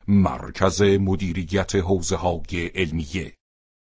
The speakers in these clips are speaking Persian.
مرکز مدیریت حوزه‌های علمیه.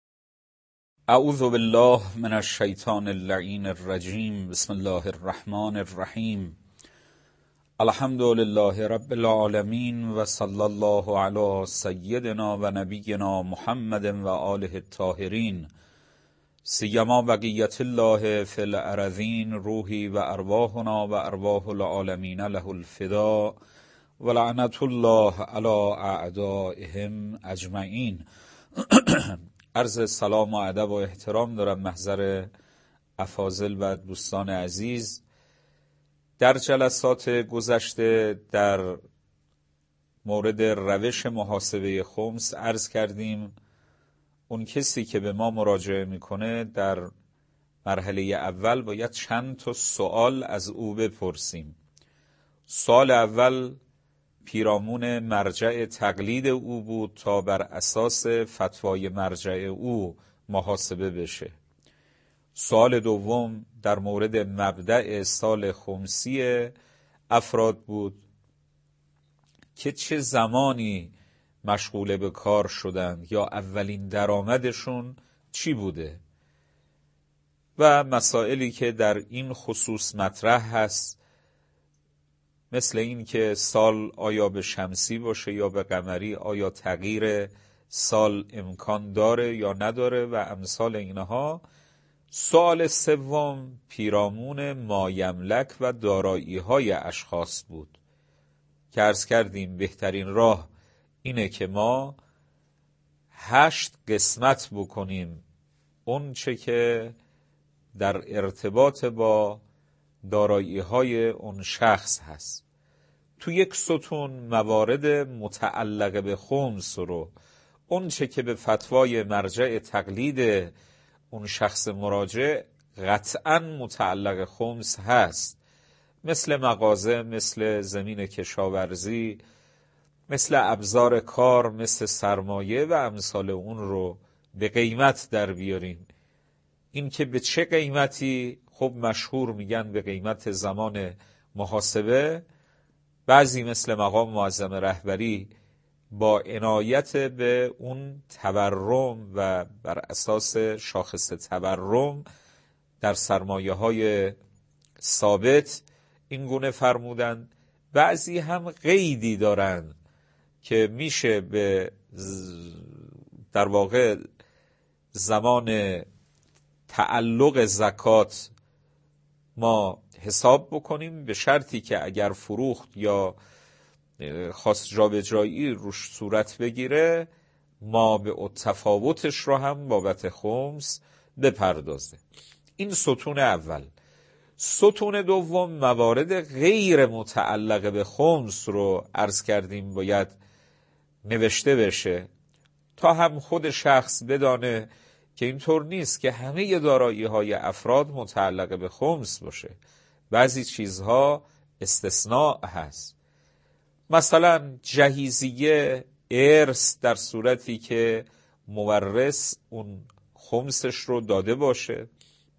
اعوذ بالله من الشیطان اللعین الرجیم. بسم الله الرحمن الرحیم. الحمد لله رب العالمین و صلی الله علی سیدنا و نبینا محمد و آله الطاهرین، سیما بقیت الله فی الارضین. روحی و ارواحنا و ارواح العالمین له الفداء و لعنت الله علی اعدائهم اجمعین. عرض سلام و ادب و احترام دارم محضر افاضل و دوستان عزیز. در جلسات گذشته در مورد روش محاسبه خمس عرض کردیم اون کسی که به ما مراجعه میکنه در مرحله اول باید چند تا سوال از او بپرسیم. سوال اول پیرامون مرجع تقلید او بود تا بر اساس فتوای مرجع او محاسبه بشه. سوال دوم در مورد مبدأ سال خمسی افراد بود که چه زمانی مشغول به کار شدند یا اولین درآمدشون چی بوده و مسائلی که در این خصوص مطرح هست، مثل این که سال آیا به شمسی باشه یا به قمری، آیا تغییر سال امکان داره یا نداره و امثال اینها. سوال سوم پیرامون مایملک و دارایی های اشخاص بود که عرض کردیم بهترین راه اینه که ما 8 قسمت بکنیم اون چه که در ارتباط با دارایی های اون شخص هست. تو یک ستون موارد متعلق به خمس رو، اون چه که به فتوای مرجع تقلید اون شخص مراجع قطعاً متعلق خمس هست، مثل مغازه، مثل زمین کشاورزی، مثل ابزار کار، مثل سرمایه و امثال اون رو به قیمت در بیاریم. این که به چه قیمتی، خب مشهور میگن به قیمت زمان محاسبه. بعضی مثل مقام معظم رهبری با عنایت به اون تورم و بر اساس شاخص تورم در سرمایه های ثابت این گونه فرمودن. بعضی هم قیدی دارن که میشه به در واقع زمان تعلق زکات ما حساب بکنیم، به شرطی که اگر فروخت یا خواست جابجایی روش صورت بگیره ما به تفاوتش رو هم بابت خمس بپردازه. این ستون اول. ستون دوم موارد غیر متعلق به خمس رو عرض کردیم باید نوشته بشه تا هم خود شخص بدانه که اینطور نیست که همه دارایی های افراد متعلق به خمس باشه، بعضی چیزها استثناء هست. مثلا جهیزیه، ارث، در صورتی که مورث اون خمسش رو داده باشه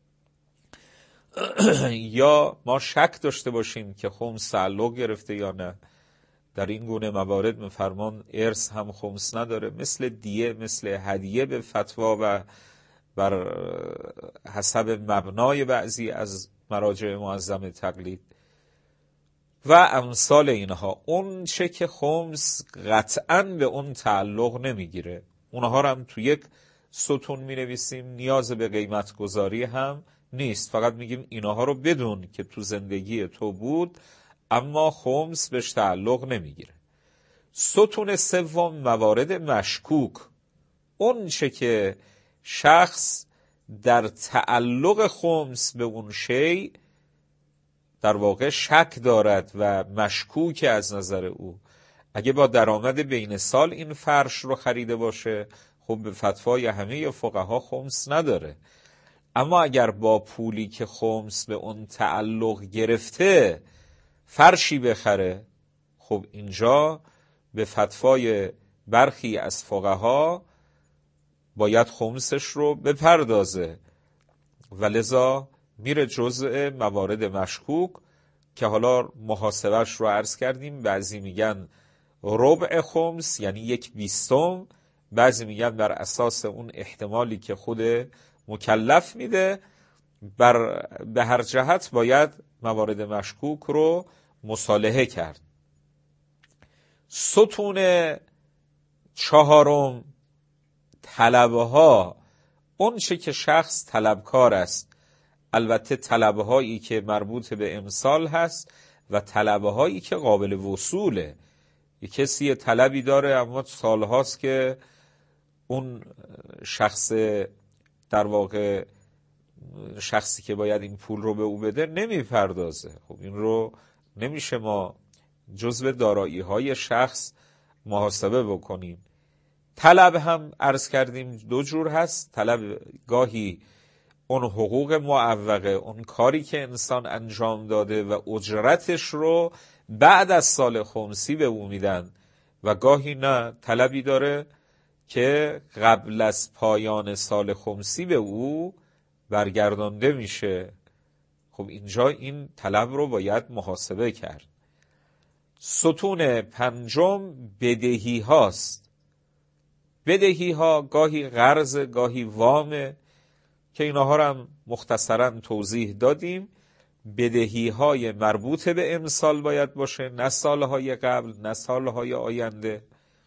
یا ما شک داشته باشیم که خمس تعلق گرفته یا نه، در این گونه موارد میفرمان ارث هم خمس نداره، مثل دیه، مثل هدیه به فتوا و بر حسب مبنای بعضی از مراجع معظم تقلید و امثال اینها. اون چه که خمس قطعاً به اون تعلق نمیگیره، اونها رو هم تو یک ستون می نویسیم، نیاز به قیمت گذاری هم نیست، فقط میگیم اینها رو بدون که تو زندگی تو بود اما خمس بهش تعلق نمیگیره. ستون سوم موارد مشکوک، اون چه که شخص در تعلق خمس به اون شی در واقع شک دارد و مشکوک از نظر او. اگه با درآمد بین سال این فرش رو خریده باشه خب به فتوای همه فقها خمس نداره، اما اگر با پولی که خمس به اون تعلق گرفته فرشی بخره خب اینجا به فتوای برخی از فقها باید خمسش رو بپردازه و لذا میره جزء موارد مشکوک که حالا محاسبهش رو عرض کردیم. بعضی میگن ربع خمس یعنی 1/20. بعضی میگن بر اساس اون احتمالی که خود مکلف میده. به هر جهت باید موارد مشکوک رو مصالحه کرد. ستون چهارم، طلبها. اون چه که شخص طلبکار است، البته طلبهایی که مربوط به امسال هست و طلبهایی که قابل وصوله. یک کسی طلبی داره اما سالهاست که اون شخص، در واقع شخصی که باید این پول رو به او بده نمیپردازه. خب این رو نمیشه ما جزو دارایی های شخص محاسبه بکنیم. طلب هم عرض کردیم 2 جور هست. طلب گاهی اون حقوق معوقه، اون کاری که انسان انجام داده و اجرتش رو بعد از سال خمسی به او میدن، و گاهی نه، طلبی داره که قبل از پایان سال خمسی به او برگردانده میشه. خب اینجا این طلب رو باید محاسبه کرد. ستون پنجم بدهی هاست. بدهی ها گاهی قرض، گاهی وامه که اینها رو هم مختصراً توضیح دادیم. بدهی های مربوط به امسال باید باشه، نه سالهای قبل، نه سالهای آینده.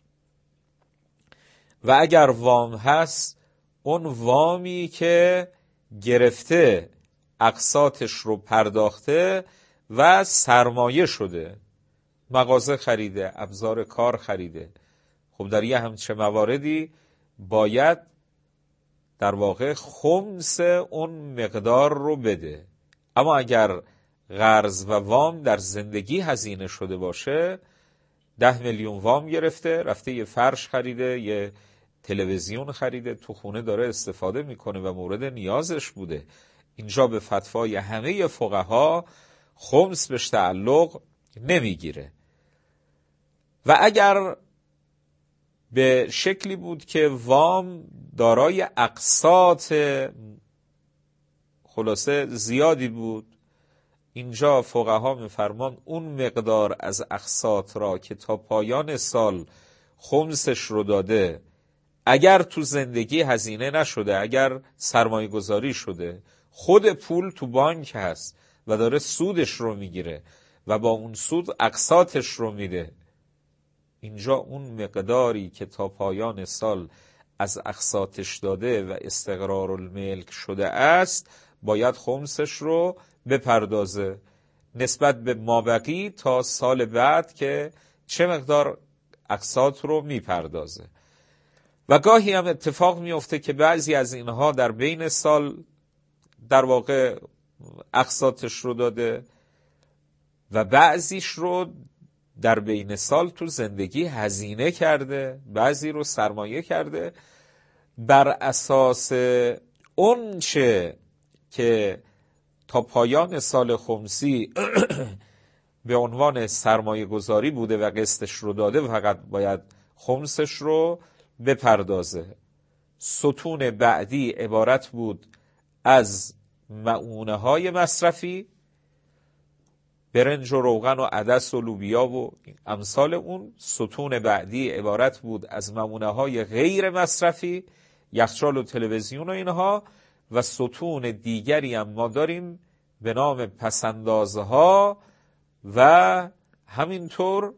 و اگر وام هست، اون وامی که گرفته، اقساطش رو پرداخته و سرمایه شده، مغازه خریده، ابزار کار خریده. خب در یه همچه مواردی باید در واقع خمس اون مقدار رو بده. اما اگر قرض و وام در زندگی هزینه شده باشه، 10 میلیون وام گرفته، رفته یه فرش خریده، یه تلویزیون خریده، تو خونه داره استفاده میکنه و مورد نیازش بوده، اینجا به فتوای همه فقها خمس بهش تعلق نمیگیره. و اگر به شکلی بود که وام دارای اقساط خلاصه زیادی بود، اینجا فقها میفرمان اون مقدار از اقساط را که تا پایان سال خمسش رو داده، اگر تو زندگی هزینه نشده، اگر سرمایه گذاری شده، خود پول تو بانک هست و داره سودش رو میگیره و با اون سود اقساطش رو میده، اینجا اون مقداری که تا پایان سال از اقساطش داده و استقرار الملک شده است باید خمسش رو بپردازه نسبت به مابقی تا سال بعد که چه مقدار اقساط رو میپردازه. و گاهی هم اتفاق میفته که بعضی از اینها در بین سال در واقع اقساطش رو داده و بعضیش رو در بین سال تو زندگی هزینه کرده، بعضی رو سرمایه کرده. بر اساس اون چه که تا پایان سال خمسی به عنوان سرمایه گذاری بوده و قسطش رو داده، فقط باید خمسش رو بپردازه. ستون بعدی عبارت بود از مؤونه های مصرفی، برنج و روغن و عدس و لوبیا و امثال اون. ستون بعدی عبارت بود از مؤونه های غیر مصرفی، یخچال و تلویزیون و اینها. و ستون دیگری هم ما داریم به نام پسندازها و همینطور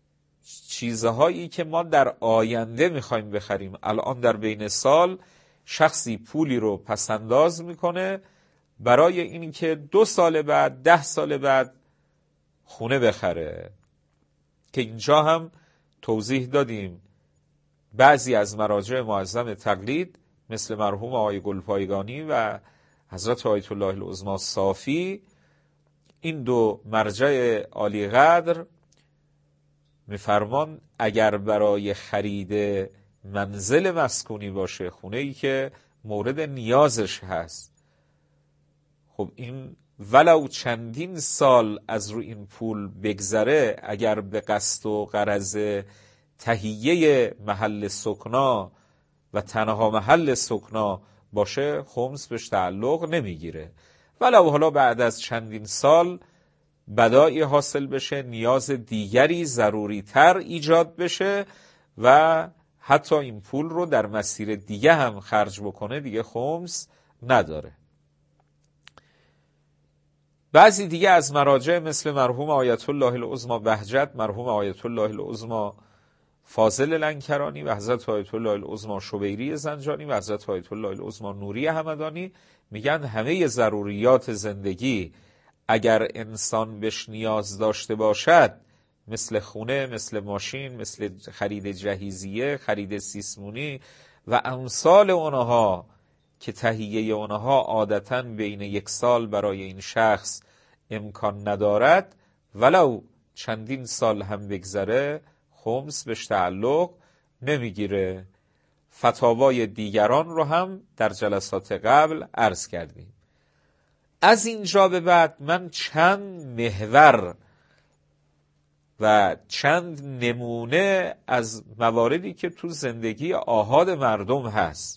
چیزهایی که ما در آینده میخوایم بخریم. الان در بین سال شخصی پولی رو پسنداز میکنه برای این که 2 سال بعد، 10 سال بعد خونه بخره، که اینجا هم توضیح دادیم بعضی از مراجع معظم تقلید مثل مرحوم آقای گلپایگانی و حضرت آیت الله العظمی صافی، این 2 مرجع عالی قدر میفرمان اگر برای خرید منزل مسکونی باشه، خونه‌ای که مورد نیازش هست، خب این ولو چندین سال از رو این پول بگذره، اگر به قصد و غرض تهیه محل سکنا و تنها محل سکنا باشه، خمس بهش تعلق نمیگیره. ولو حالا بعد از چندین سال بدایی حاصل بشه، نیاز دیگری ضروری تر ایجاد بشه و حتی این پول رو در مسیر دیگه هم خرج بکنه، دیگه خمس نداره. بعضی دیگه از مراجع مثل مرحوم آیت الله العظمی بهجت، مرحوم آیت الله العظمی فاضل لنکرانی و حضرت آیت الله العظمی شبیری زنجانی و حضرت آیت الله العظمی نوری همدانی میگن همه ضروریات زندگی اگر انسان بهش نیاز داشته باشد، مثل خونه، مثل ماشین، مثل خرید جهیزیه، خرید سیسمونی و امثال اونها که تهیه اونها عادتاً بین 1 سال برای این شخص امکان ندارد، ولو چندین سال هم بگذره خمس بهش تعلق نمیگیره. فتاوای دیگران رو هم در جلسات قبل عرض کردیم. از اینجا به بعد من چند محور و چند نمونه از مواردی که تو زندگی آحاد مردم هست،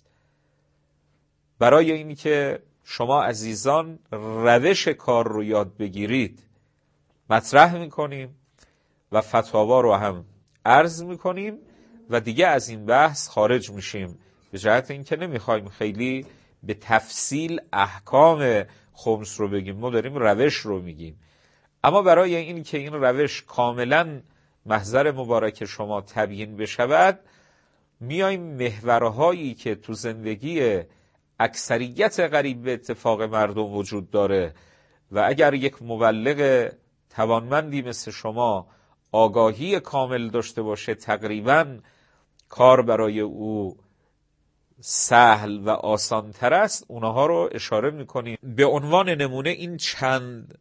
برای این که شما عزیزان روش کار رو یاد بگیرید مطرح میکنیم و فتاوا رو هم عرض میکنیم و دیگه از این بحث خارج میشیم، به جهت این که نمیخوایم خیلی به تفصیل احکام خمس رو بگیم، ما داریم روش رو میگیم. اما برای این که این روش کاملا محضر مبارک شما تبیین بشود، میایم محورهایی که تو زندگی اکثریت قریب به اتفاق مردم وجود داره و اگر یک مبلغ توانمندی مثل شما آگاهی کامل داشته باشه، تقریبا کار برای او سهل و آسان تر است، اونها رو اشاره میکنیم. به عنوان نمونه این چند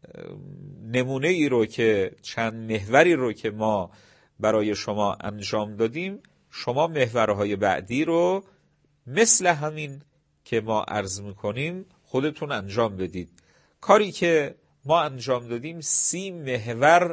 نمونه ای رو که چند محوری رو که ما برای شما انجام دادیم، شما محورهای بعدی رو مثل همین که ما عرض میکنیم خودتون انجام بدید. کاری که ما انجام دادیم 30 محور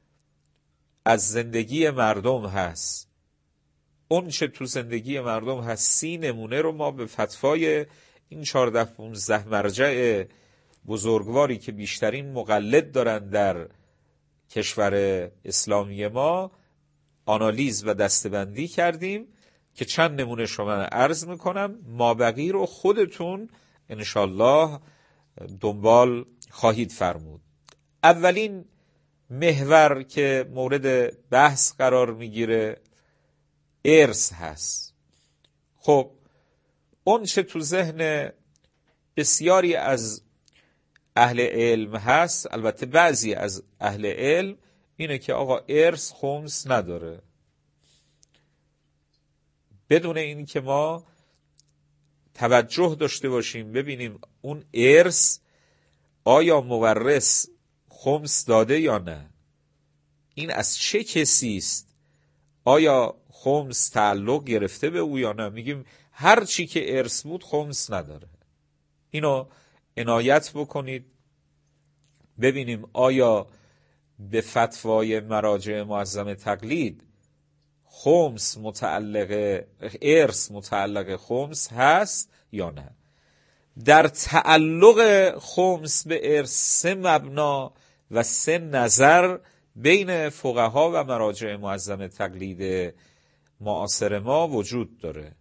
از زندگی مردم هست. اون چه تو زندگی مردم هست 30 نمونه رو ما به فتوای این 14-15 مرجع بزرگواری که بیشترین مقلد دارن در کشور اسلامی ما آنالیز و دسته‌بندی کردیم که چند نمونه شما عرض میکنم، مابقی رو خودتون انشالله دنبال خواهید فرمود. اولین محور که مورد بحث قرار میگیره ارث هست. خب اون چه تو ذهن بسیاری از اهل علم هست، البته بعضی از اهل علم، اینه که آقا ارث خمس نداره. بدون این که ما توجه داشته باشیم ببینیم اون ارث آیا مورث خمس داده یا نه، این از چه کسی است، آیا خمس تعلق گرفته به او یا نه، میگیم هر چی که ارث بود خمس نداره. اینو عنایت بکنید ببینیم آیا به فتوای مراجع معظم تقلید خمس متعلق ارث متعلق خمس هست یا نه. در تعلق خمس به ارث 3 مبنا و 3 نظر بین فقها و مراجع معظم تقلید معاصر ما وجود داره.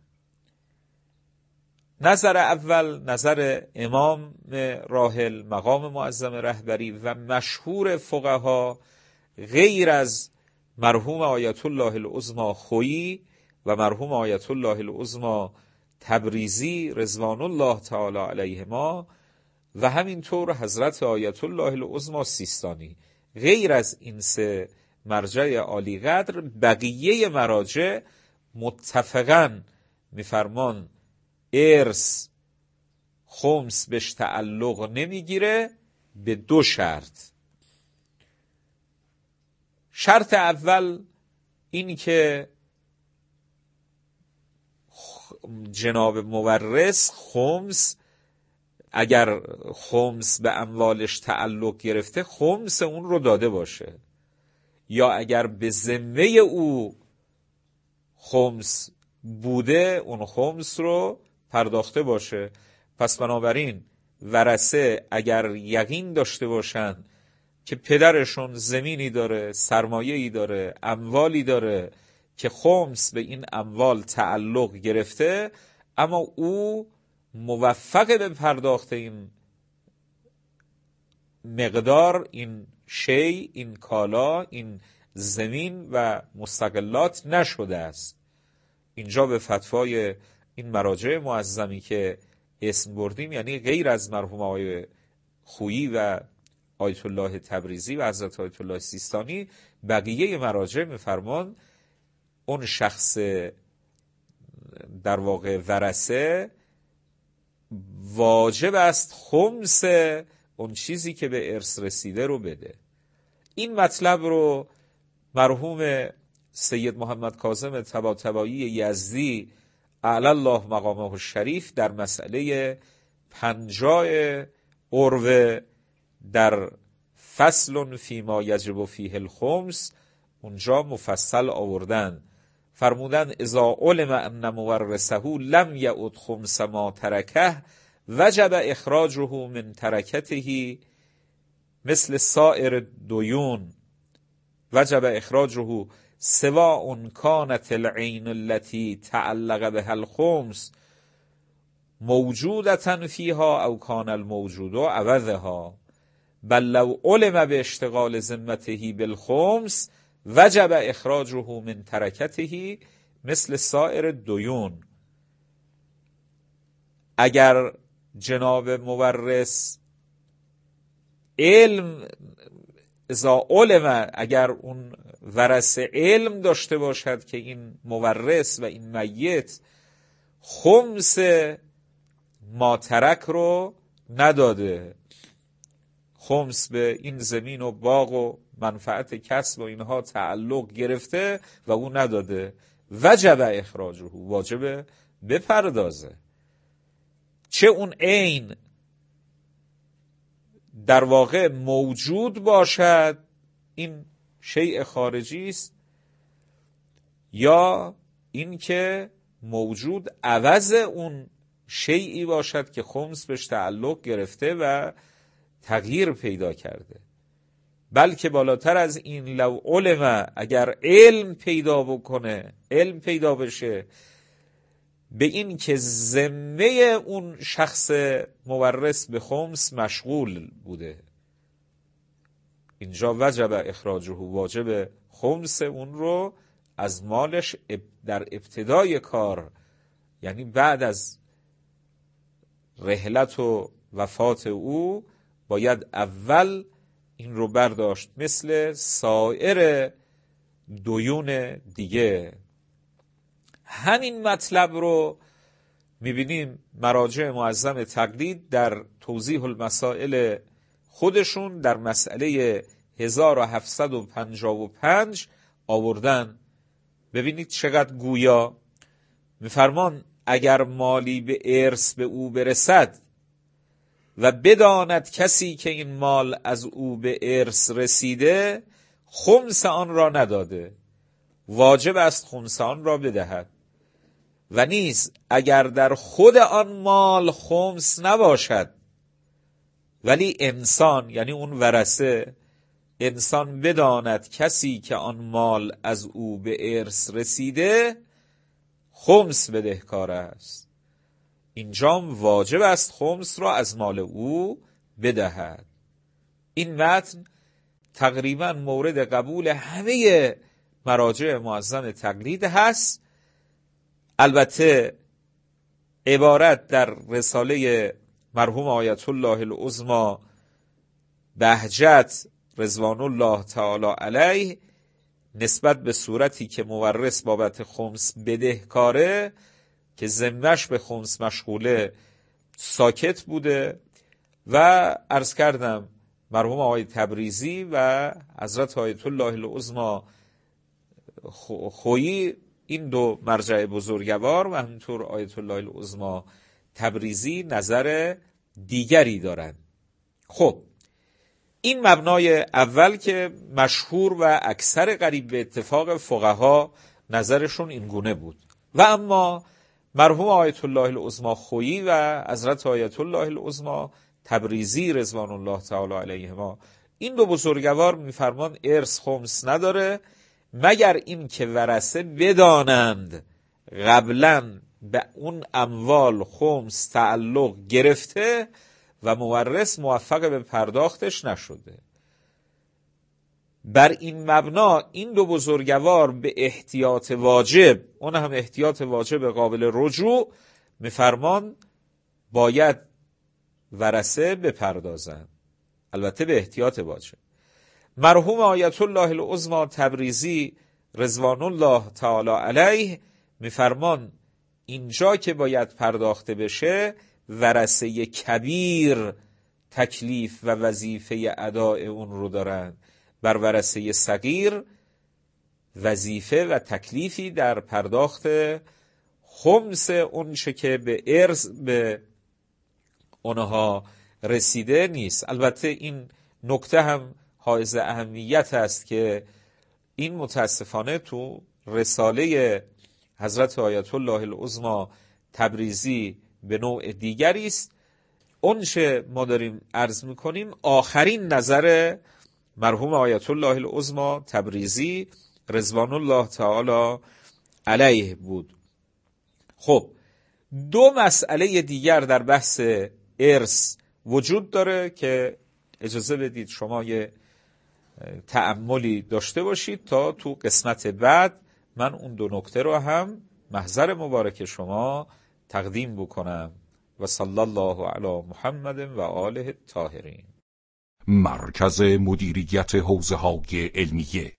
نظر اول نظر امام راحل مقام معظم رهبری و مشهور فقها غیر از مرحوم آیت الله العظمی خویی و مرحوم آیت الله العظمی تبریزی رضوان الله تعالی علیهما و همینطور حضرت آیت الله العظمی سیستانی، غیر از این 3 مرجع عالی قدر بقیه مراجع متفقاً میفرمان ارث خمس بهش تعلق نمیگیره به 2 شرط. شرط اول این که جناب مورث خمس، اگر خمس به اموالش تعلق گرفته خمس اون رو داده باشه، یا اگر به ذمه او خمس بوده اون خمس رو پرداخته باشه. پس بنابراین ورثه اگر یقین داشته باشن که پدرشون زمینی داره، سرمایه‌ای داره، اموالی داره که خمس به این اموال تعلق گرفته، اما او موفق به پرداخت این مقدار، این شی، این کالا، این زمین و مستقلات نشده است. اینجا به فتوای این مراجع معظمی که اسم بردیم، یعنی غیر از مرحوم آقای خویی و آیت الله تبریزی و حضرت آیت الله سیستانی، بقیه مراجع میفرمان اون شخص در واقع ورثه واجب است خمس اون چیزی که به ارث رسیده رو بده. این مطلب رو مرحوم سید محمد کاظم طباطبایی یزدی اعلی الله مقامه الشریف در مسئله 50 عروه در فصل فیما یجب فیه الخمس اونجا مفصل آوردن. فرمودن اذا علم ان مورثه لم یعد خمس ما ترکه وجب اخراجه من ترکته مثل سائر دیون، وجب اخراجه سواء كانت العین التي تعلق بها الخمس موجودة فيها او كان الموجود عوضها، بل لو علم باشتغال ذمته بالخمس وجب اخراجه من ترکته مثل سائر دیون. اگر جناب مورث علم، اذا علم، اگر اون ورثه علم داشته باشد که این مورث و این میت خمس ما ترک رو نداده، خمس به این زمین و باغ و منفعت کسب و اینها تعلق گرفته و او نداده، وجب اخراجه، واجب بپردازه. چه اون عین در واقع موجود باشد، این شیء خارجی است، یا این که موجود عوض اون شیئی باشد که خمس بهش تعلق گرفته و تغییر پیدا کرده. بلکه بالاتر از این، لو علم، اگر علم پیدا بکنه، علم پیدا بشه به این که ذمه اون شخص مورث به خمس مشغول بوده، اینجا وجب اخراجه، واجب خمس اون رو از مالش در ابتدای کار، یعنی بعد از رحلت و وفات او باید اول این رو برداشت، مثل سایر دیون دیگه. همین مطلب رو میبینیم مراجع معظم تقلید در توضیح المسائل خودشون در مسئله 1755 آوردن. ببینید چقدر گویا. میفرمان اگر مالی به ارث به او برسد و بداند کسی که این مال از او به ارث رسیده خمس آن را نداده، واجب است خمس آن را بدهد. و نیز اگر در خود آن مال خمس نباشد ولی انسان، یعنی اون ورثه، انسان بداند کسی که آن مال از او به ارث رسیده خمس بدهکار است، اینجام واجب است خمس را از مال او بدهد. این متن تقریبا مورد قبول همه مراجع معظم تقلید هست. البته عبارت در رساله مرحوم آیت الله العظمی بهجت رضوان الله تعالی علیه نسبت به صورتی که مورث بابت خمس بدهکاره که ذمه‌اش به خمس مشغوله ساکت بوده و عرض کردم مرحوم آقای تبریزی و حضرت آیت الله العظمی خویی، این دو مرجع بزرگوار و همینطور آیت الله العظمی تبریزی نظر دیگری دارند. خب این مبنای اول که مشهور و اکثر قریب به اتفاق فقها نظرشون این گونه بود. و اما مرحوم آیت الله العظمی خویی و حضرت آیت الله العظمی تبریزی رضوان الله تعالی علیهما این دو بزرگوار میفرمان ارث خمس نداره مگر این که ورثه بدانند قبلا به اون اموال خمس تعلق گرفته و مورث موفق به پرداختش نشده. بر این مبنا این دو بزرگوار به احتیاط واجب، اون هم احتیاط واجب قابل رجوع، میفرمان باید ورثه بپردازند، البته به احتیاط واجب. مرحوم آیت الله العظمی تبریزی رضوان الله تعالی علیه میفرمان اینجا که باید پرداخته بشه ورثه کبیر تکلیف و وظیفه اداء اون رو دارن، بر ورثه صغیر وظیفه و تکلیفی در پرداخت خمس اون چه که به ارث به اونها رسیده نیست. البته این نکته هم حائز اهمیت است که این متاسفانه تو رساله حضرت آیت الله العظمی تبریزی به نوع دیگری است. اون چه ما داریم عرض میکنیم آخرین نظر مرحوم آیت الله العظمی تبریزی رضوان الله تعالی علیه بود. خب دو مسئله دیگر در بحث ارث وجود داره که اجازه بدید شما یه تأملی داشته باشید تا تو قسمت بعد من اون دو نکته رو هم محضر مبارک شما تقدیم بکنم. و صلی الله علی محمد و آله الطاهرین. مرکز مدیریت حوزه‌های علمیه